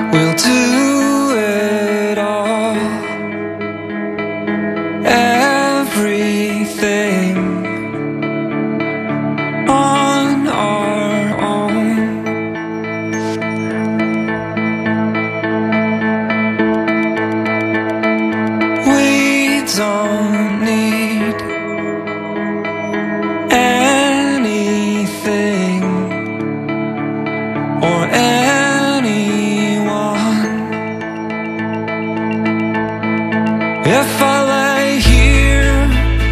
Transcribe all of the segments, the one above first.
We'll do it all, everything on our own. We don't need anything or anyone. If I lay here,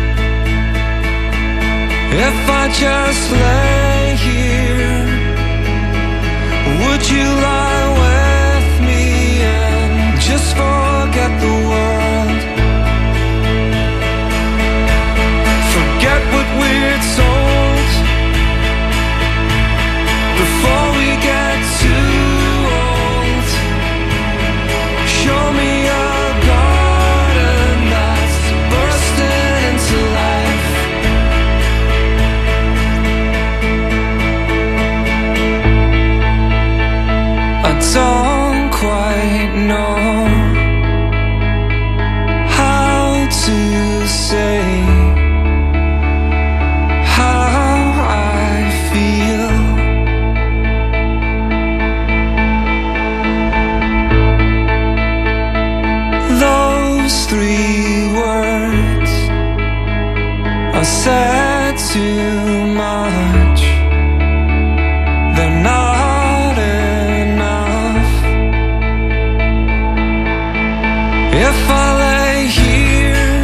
if I just lay here, would you lie with me and just forget the world? Forget what we're told before we get too old. Show me a garden that's bursting into life. I don't quite know how to say how I feel. Those 3 words are said too much. They're not enough. If I lay here,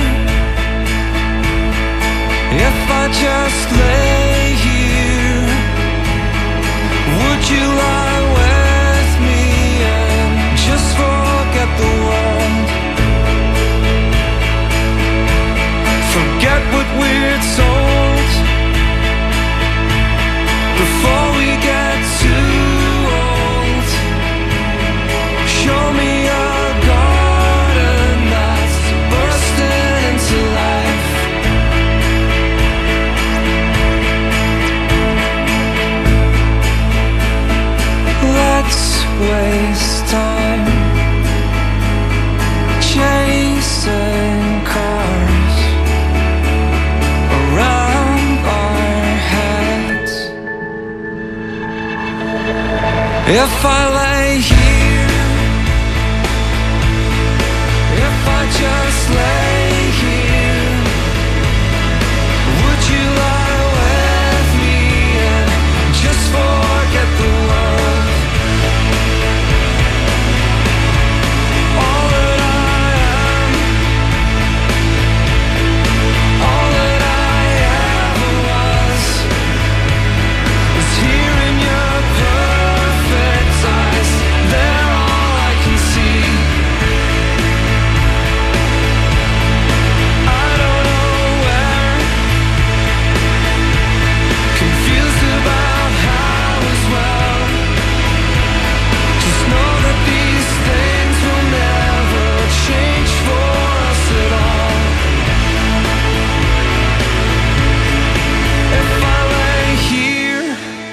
if I just lay here, would you lie with me and just forget the world? Forget what we're told before we get too old. Show me a garden that's bursting into life. Let's waste time chasing cars around our heads. If I lay here, if I just lay here, would you lie with me and just forget the world? All that I am, all that I ever was, is here in your perfect eyes. They're all I can see. I don't know where, confused about how as well. Just know that these things will never change for us at all. If I lay here,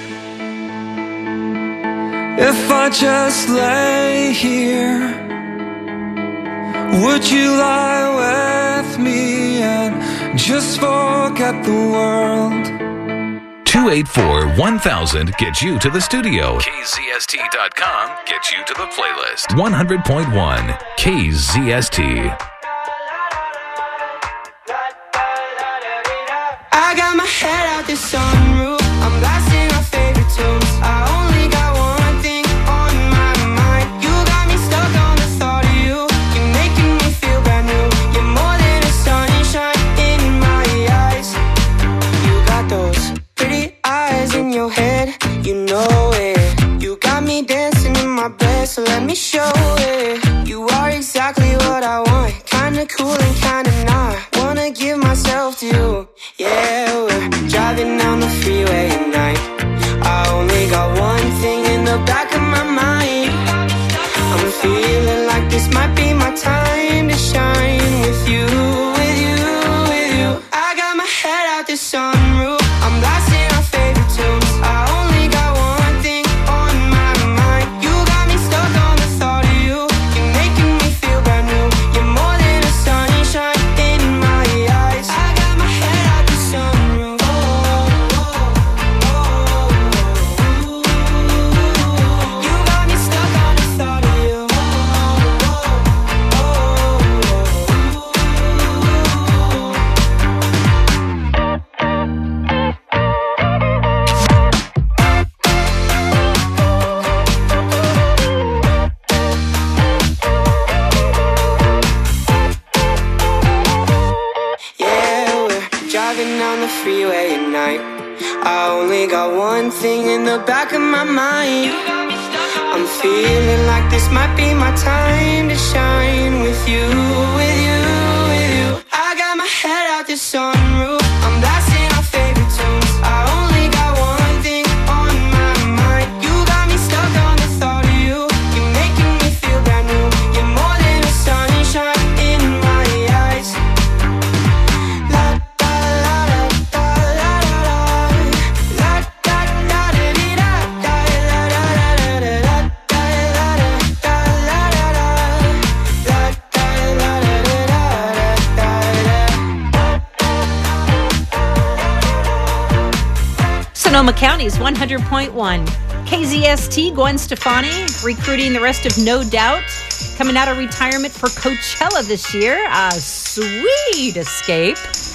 if I just lay here, would you lie with me and just forget the world? 284-1000 gets you to the studio. KZST.com gets you to the playlist. 100.1 KZST. I got my head out the sunroof. I'm blasting our favorite tunes. I only got one thing on my mind. You got me stuck on the thought of you. You're making me feel brand new. You're more than a sunshine in my eyes. You got those pretty eyes in your head. You know it. You got me dancing in my bed, so let me show it. You are exactly what I want. Kinda cool and kinda not. Wanna give myself to you. Yeah, we're driving down the freeway at night. I only got one thing in the back of my mind. I'm feeling like this might be my time to shine with you, with you, with you. I got my head out the sunroof. I'm blasting our favorite tunes. I only got one thing on my mind. You got me stuck on the thought freeway at night. I only got one thing in the back of my mind. I'm feeling like this might be my time to shine with you, with you, with you. I got my head out the sunroof, I'm blasting our favorite tunes. I only got one thing on my mind. You got me stuck on the thought of you. You're making me feel brand new. You're more than a sunshine in my eyes. La da la da la la la. La da da da dee da da la la la la la. Da la la da la la la. La da la la da da da. Sonoma County's 100.1. KZST, Gwen Stefani, recruiting the rest of No Doubt, coming out of retirement for Coachella this year. A sweet escape.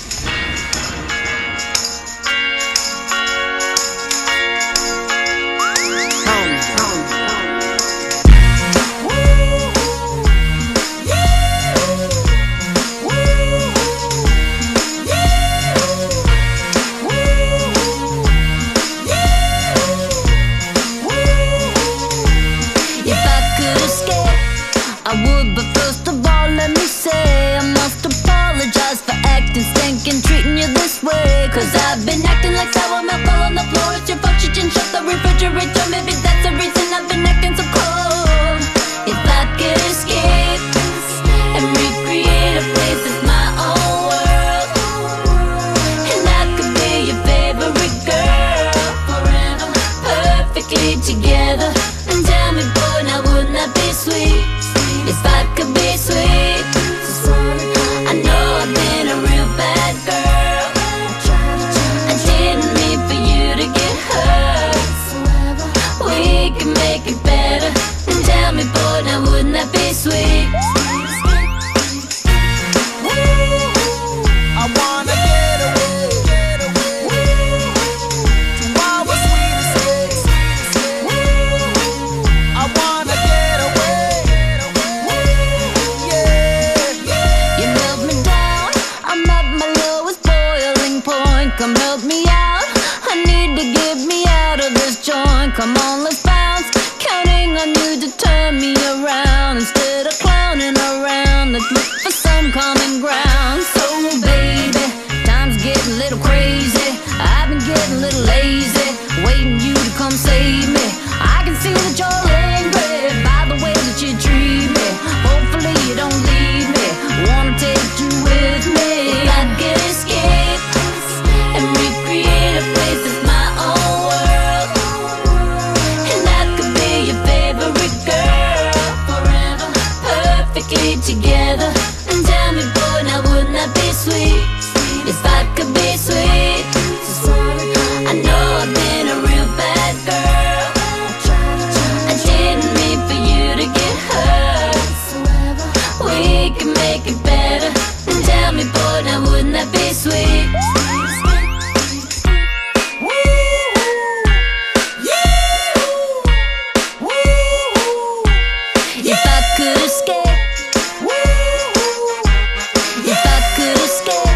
If I could escape, I would, but first of all, let me say I must apologize for acting stinking, treating you this way. Cause I've been acting like sour milk all on the floor. It's your fault you didn't shut the refrigerator. Maybe that's the reason I've been acting so cold. If I could escape and recreate a place that's my own world, and I could be your favorite girl forever, perfectly together. And tell me, boy, now wouldn't that be sweet? If I could be sweet. I know I've been a real bad girl. I didn't mean for you to get hurt. We can make it better. And tell me, boy, now wouldn't that be sweet? I wanna get away to our sweet escape. I wanna get away, yeah. You melt me down, I'm at my lowest boiling point. Come help me out, I need to get me out of this joint. Come on, let's bounce, counting on you to turn me around. Instead of clowning around, let's look for some common ground. So baby, time's getting a little crazy. I've been getting a little lazy, waiting you to come save me. I can see that you're angry by the way that you treat me. Hopefully you don't leave me, wanna take you with me. If I could escape and recreate a place that's my own world, and I could be your favorite girl forever, perfectly together. And tell me, boy, now wouldn't that be sweet? If I could be sweet. I know I've been a real bad girl. I didn't mean for you to get hurt. We can make it better. And tell me, boy, now wouldn't that be sweet? If I could escape, if I could escape,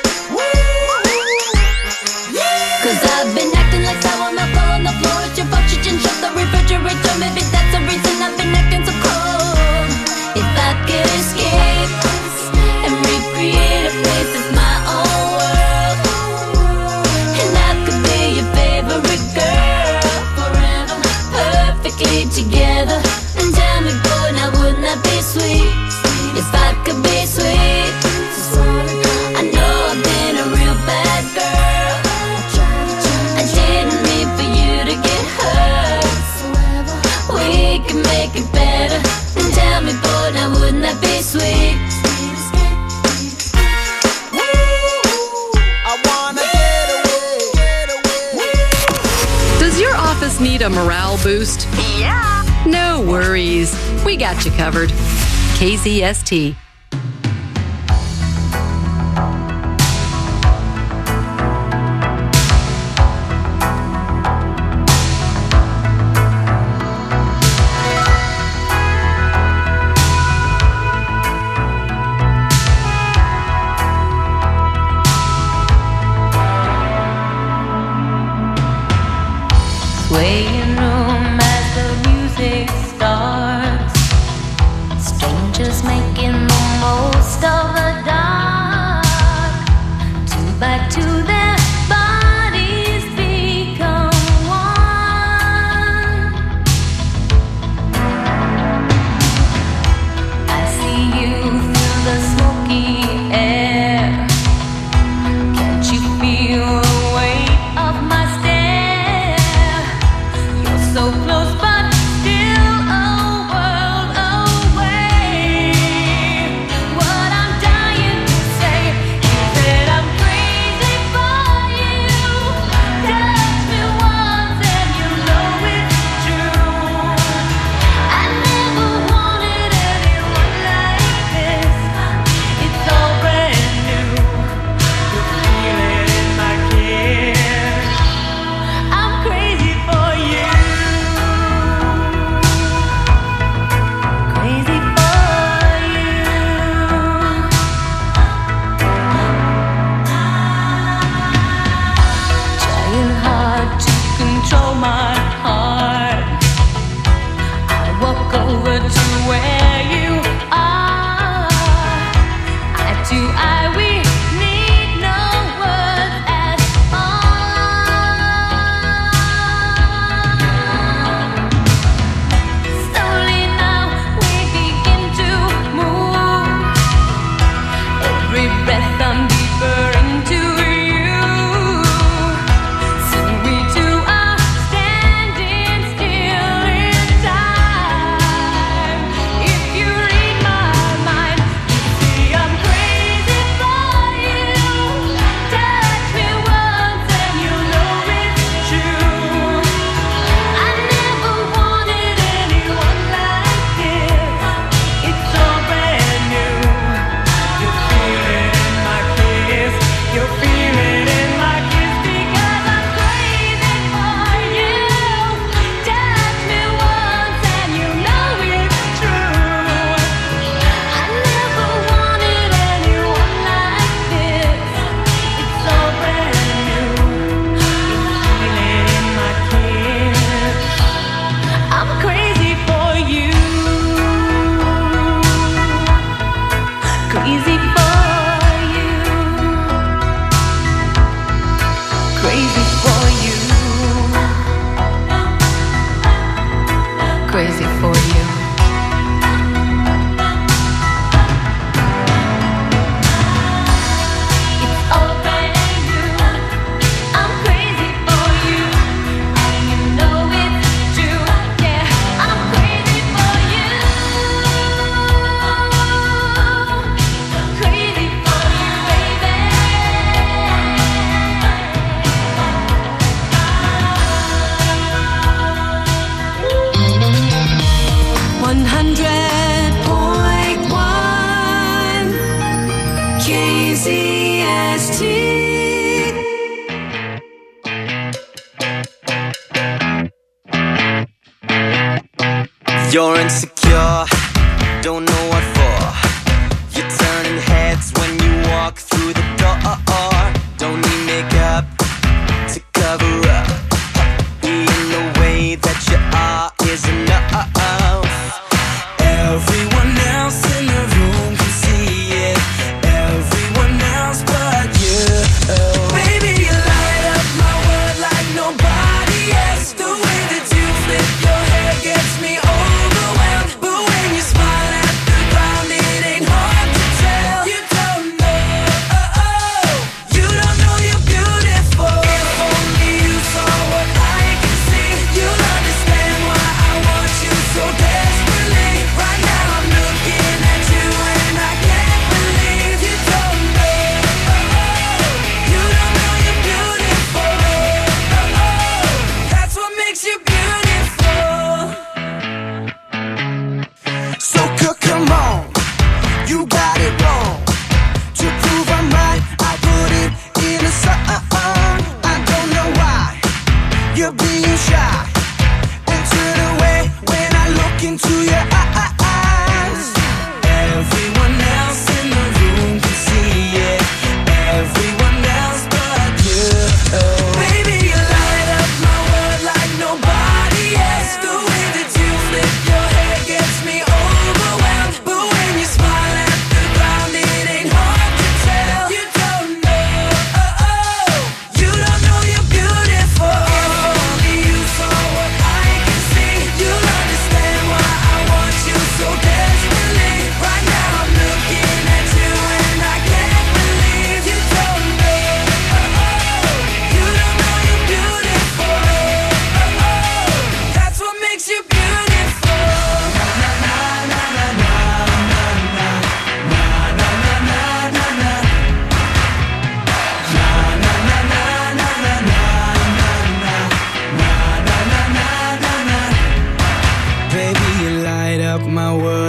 'cause I've been acting like sour milk all on the floor. It's your fault you didn't shut the refrigerator. Maybe that's the reason I've been acting so cold. If I could escape and recreate a place that's my own world, and I could be your favorite girl forever, perfectly together. And tell me, boy, now wouldn't that be sweet? If I could be sweet. I know I've been a real bad girl. I didn't mean for you to get hurt. We can make it better. And tell me, boy, now wouldn't that be sweet? I wanna get away. Does your office need a morale boost? Yeah. No worries. We got you covered. KZST. day starts. Strangers making the most of the dark. Two by two their bodies become one. I see you through the smoky air. Can't you feel the weight of my stare? You're so close but still a world away. What I'm dying to say is that I'm crazy for you. Touch me once and you know it's true. I never wanted anyone like this. It's all brand new. You feel it in my kiss. I'm crazy for you. Crazy for you. Trying hard to control my heart. I walk over to where you are. Eye to eye, we need no words at all. Slowly now we begin to move. Every breath I'm deeper into you. Soon we two are standing still in time. If you read my mind, you see I'm crazy for you. Touch me once and you know it's true. I never wanted anyone like this. It's all brand new. You feel it in my kiss. You feel it in my kiss because I'm crazy for you. Touch me once and you know it's true. I never wanted anyone like this. It's all brand new. You feel it in my kiss. I'm crazy for you. Crazy for you. Crazy for you. Crazy for you. It's all brand new. I'm crazy for you, and you know it's true. Yeah, I'm crazy for you. Crazy for you, baby. 100.1 KZST. You're insecure, don't know what for. You're turning heads when you walk through the door. Don't need makeup to cover up. Being the way that you are is enough. Everyone else in the room can see it. Everyone else but you. Baby, you light up my world like nobody else. The way that you flip your hair gets me overwhelmed. But when you smile at the ground, it ain't hard to tell. You don't know, you don't know you're beautiful. If only you saw what I can see, you'll understand why I want you so desperately. Right now I'm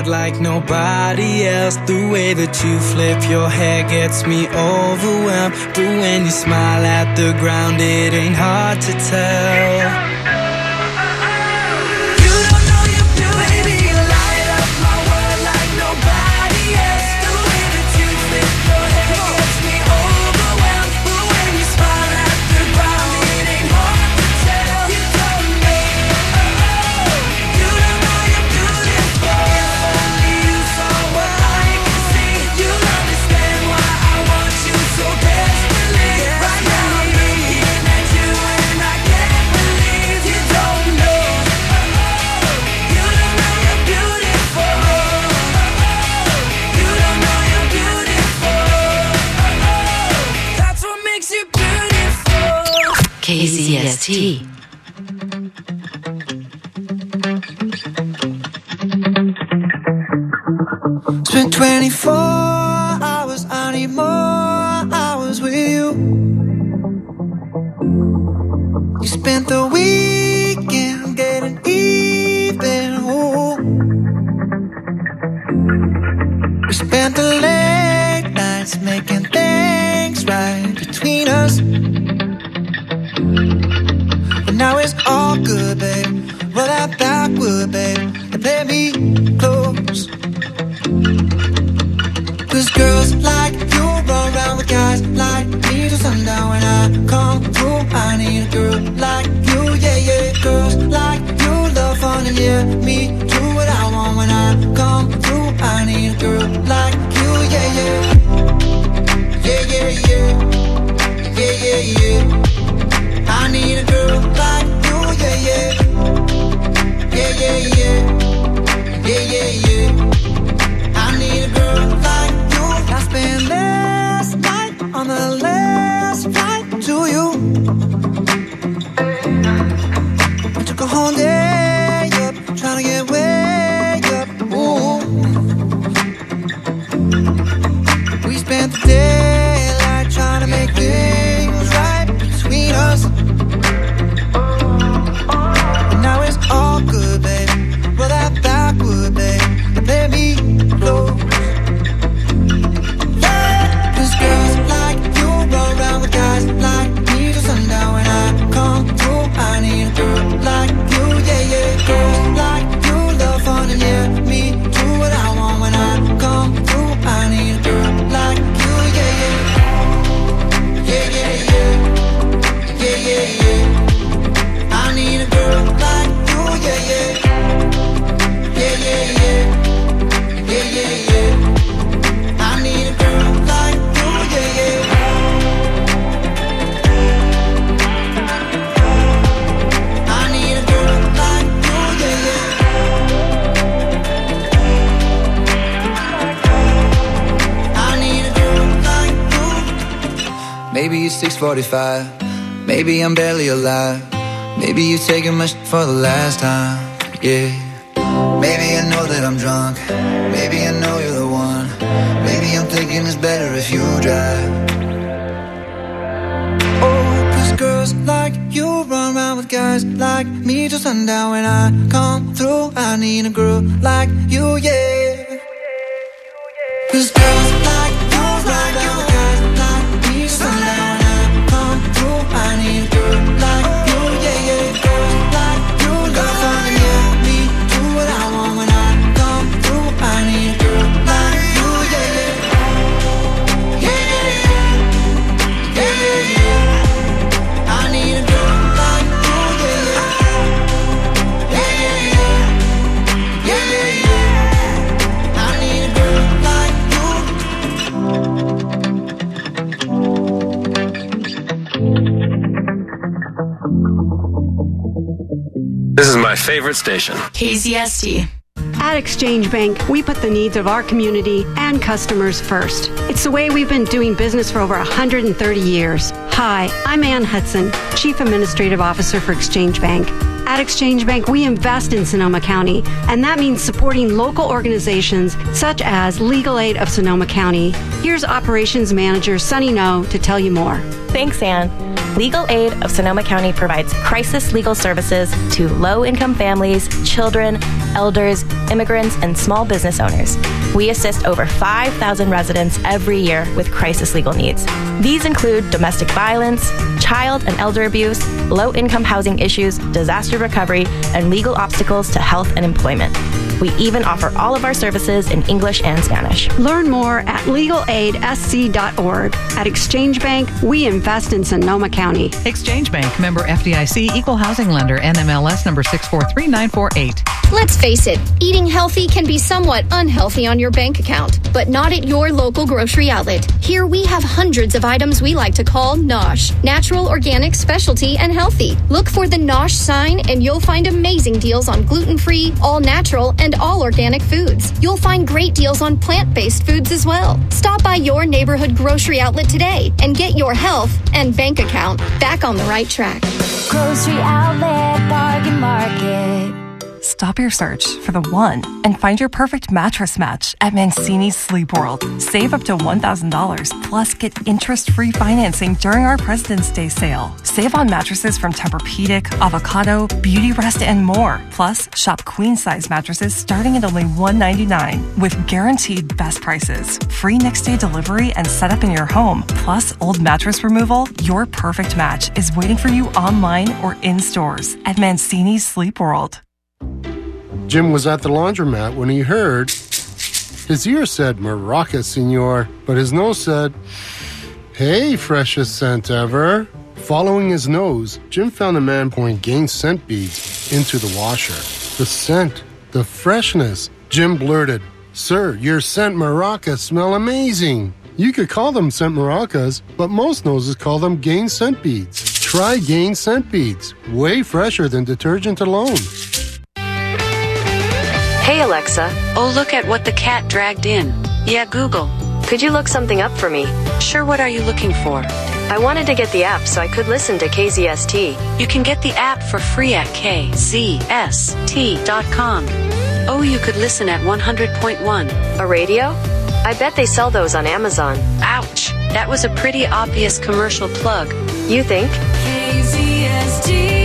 word like nobody else. The way that you flip your hair gets me overwhelmed. But when you smile at the ground, it ain't hard to tell. KZST. Spent 24 hours, I need more hours with you. You spent the weekend getting even. Ooh. We spent the late nights making things right between us. But now it's all good, babe. Roll that backward, babe, and play me close. Cause girls like you run around with guys like me till sundown. When I come through, I need a girl like you, yeah, yeah. Girls like you love fun and yeah, me do what I want. When I come through, I need a girl like you, yeah, yeah. Yeah, yeah, yeah. Yeah, yeah, yeah. I need a girl like you, yeah, yeah. Yeah, yeah, yeah. Yeah, yeah, yeah. I need a girl like you. I spent last night on the last flight to you. I took a whole day up, trying to get way up. Ooh. We spent the daylight trying to make things right between us. And now it's all good, babe. Roll that backward, babe, and let me close. Yeah. Cause girls like you run around with guys like me till sundown. When I come through, I need a girl like you, yeah, yeah. Girls like you love fun and yeah, me do what I want. When I come through, I need a girl like you, yeah, yeah. Yeah, yeah, yeah. Yeah, yeah, yeah. I need a girl like you, yeah, yeah. Yeah, yeah, yeah. Yeah, yeah, yeah. I need a girl like you, yeah, yeah. I need a girl like you, yeah, yeah. I need a girl like you. Maybe it's 6:45. Maybe I'm barely alive. Maybe you taking my shit for the last time, yeah. Maybe I know that I'm drunk. Maybe I know you're the one. Maybe I'm thinking it's better if you drive. Oh, cause girls like you run around with guys like me till sundown. When I come through, I need a girl like you, yeah. Cause girls like you run around with guys like me till sundown. When I come through, I need a girl like you, yeah, yeah. Girls like you love fun, yeah, me do what I want. When I come through, I need a girl like you, yeah, yeah. Yeah, yeah, yeah. Yeah, yeah, yeah. I need a girl like you, yeah, yeah. Yeah, yeah, yeah. Yeah, yeah, yeah. I need a girl like you. This is my favorite station. KZST. At Exchange Bank, we put the needs of our community and customers first. It's the way we've been doing business for over 130 years. Hi, I'm Ann Hudson, Chief Administrative Officer for Exchange Bank. At Exchange Bank, we invest in Sonoma County, and that means supporting local organizations such as Legal Aid of Sonoma County, Here's Operations Manager Sunny No to tell you more. Thanks, Ann. Legal Aid of Sonoma County provides crisis legal services to low-income families, children, elders, immigrants, and small business owners. We assist over 5,000 residents every year with crisis legal needs. These include domestic violence, child and elder abuse, low-income housing issues, disaster recovery, and legal obstacles to health and employment. We even offer all of our services in English and Spanish. Learn more at legalaidSC.org. At Exchange Bank, we invest in Sonoma County. Exchange Bank, member FDIC, equal housing lender, NMLS number 643948. Let's face it, eating healthy can be somewhat unhealthy on your bank account, but not at your local grocery outlet. Here we have hundreds of items we like to call NOSH, natural, organic, specialty, and healthy. Look for the NOSH sign and you'll find amazing deals on gluten-free, all-natural, and all-organic foods. You'll find great deals on plant-based foods as well. Stop by your neighborhood grocery outlet today and get your health and bank account back on the right track. Grocery Outlet Bargain Market. Stop your search for the one and find your perfect mattress match at Mancini's Sleep World. Save up to $1,000 plus get interest-free financing during our President's Day sale. Save on mattresses from Tempur-Pedic, Avocado, Beauty Rest, and more. Plus, shop queen-size mattresses starting at only $199 with guaranteed best prices, free next-day delivery, and setup in your home. Plus, old mattress removal. Your perfect match is waiting for you online or in stores at Mancini's Sleep World. Jim was at the laundromat when he heard his ear said Maraca, senor, but his nose said, hey, freshest scent ever. Following his nose, Jim found a man pouring Gain scent beads into the washer. The scent, the freshness. Jim blurted, sir, your scent Maracas smell amazing. You could call them scent maracas, but most noses call them Gain scent beads. Try Gain scent beads. Way fresher than detergent alone. Hey Alexa. Oh, look at what the cat dragged in. Yeah, Google. Could you look something up for me? Sure, what are you looking for? I wanted to get the app so I could listen to KZST. You can get the app for free at KZST.com. Oh, you could listen at 100.1. A radio? I bet they sell those on Amazon. Ouch. That was a pretty obvious commercial plug. You think? KZST.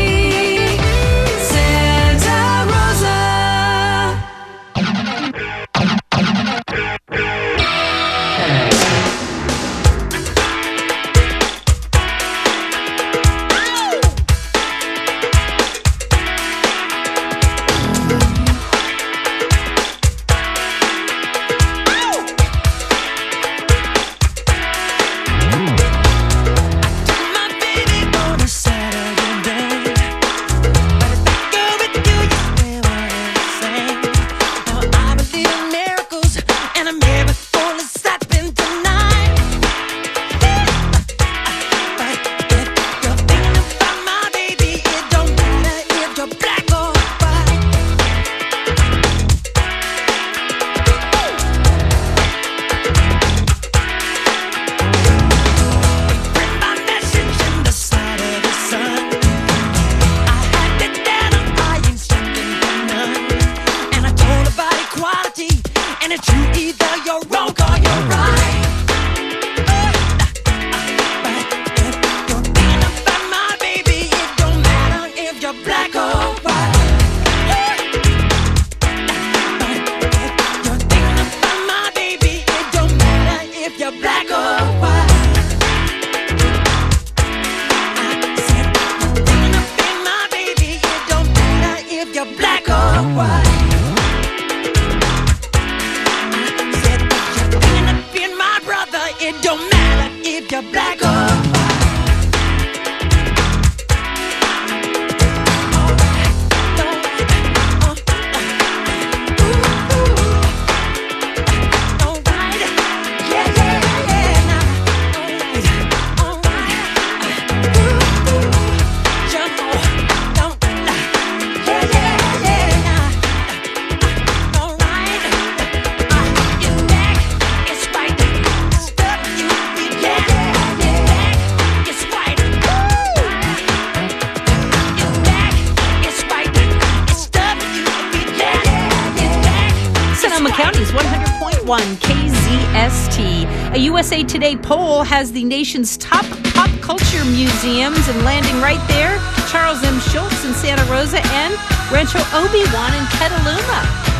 County's 100.1 KZST. KZST. A USA Today poll has the nation's top pop culture museums, and landing right there, Charles M. Schultz in Santa Rosa and Rancho Obi-Wan in Petaluma.